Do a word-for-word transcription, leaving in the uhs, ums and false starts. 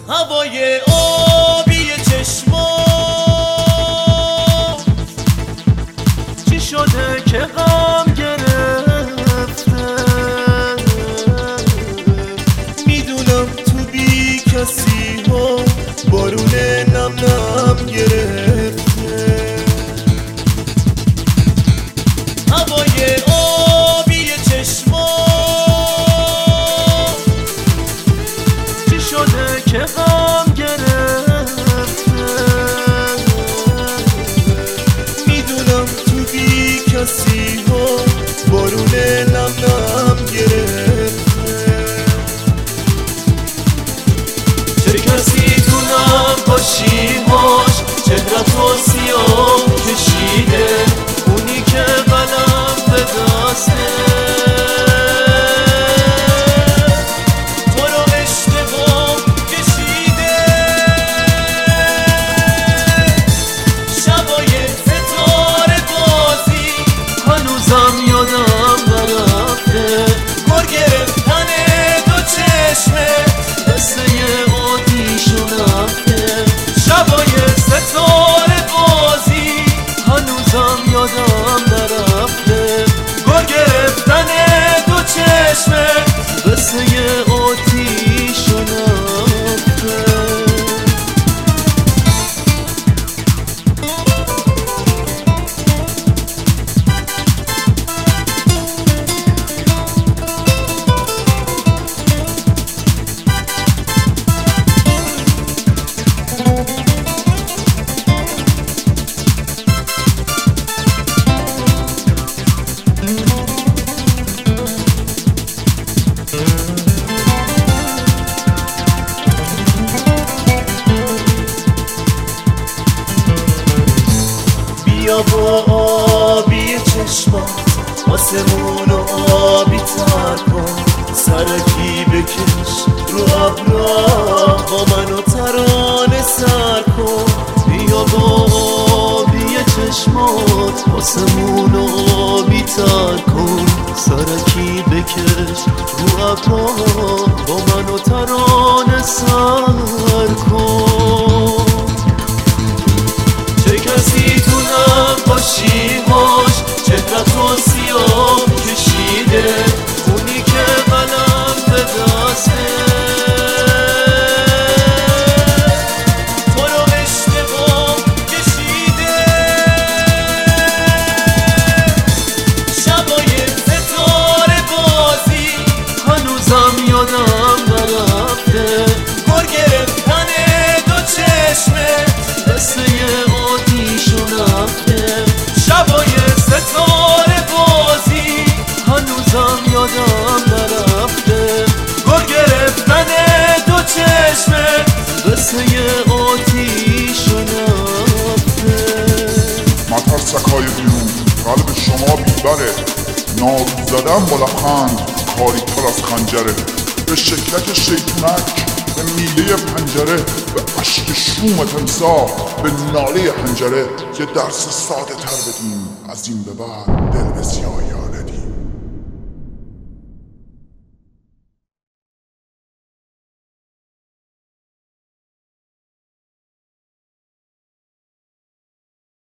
هوای آبی چشمام چی شده که غم گرفته؟ میدونم تو بی کسی ها بارون نم نم گرفته. هوای آبی چشمام چی شده که غم گرفته؟ میدونم تو بی کسی ها بارون نم نم گرفته. چه کسی تو نقاشی‌هاش چهره‌تو سیاه کشیده، اونی که قلم به دسته تو رو اشتباه کشیده. شبای ستاره بازی هنوزم یادم نرفته، گر گرفتن دو چشمه قصه آتیشو رفته. شبای ستاره بازی هنوزم یادم نرفته، گر گرفتن دو چشمه قصه آتیشو رفته. بیا با آبی چشمات آسمون و آبی تر کن، سرکی بکش رو ابرا با من و ترانه سر کن. بیا با آبی چشمات آسمون و آبی تر کن، سرکی بکش رو ابرا با من و ترانه سر کن. چه کسی تو نقاشی‌هاش چهره‌تو سیاه کشیده، اونی که قلم به دسته تو رو اشتباه کشیده. شبای ستاره بازی هنوزم یادم نرفته، گر گرفتن دو چشمه قصه آتیشو رفته. شبای ستاره بازی هنوزم یادم نرفته، گر گرفتن دو چشمه قصه آتیشو رفته. مترسکای بیرون قلب شما بیبره، نار زدن با لبخند کاری تر از خنجره. به شکلک شیطونک به میله پنجره، به عشق شوم تمساح به ناله حنجره. یه درس ساده تر بدیم از این به بعد دل به سیاهیان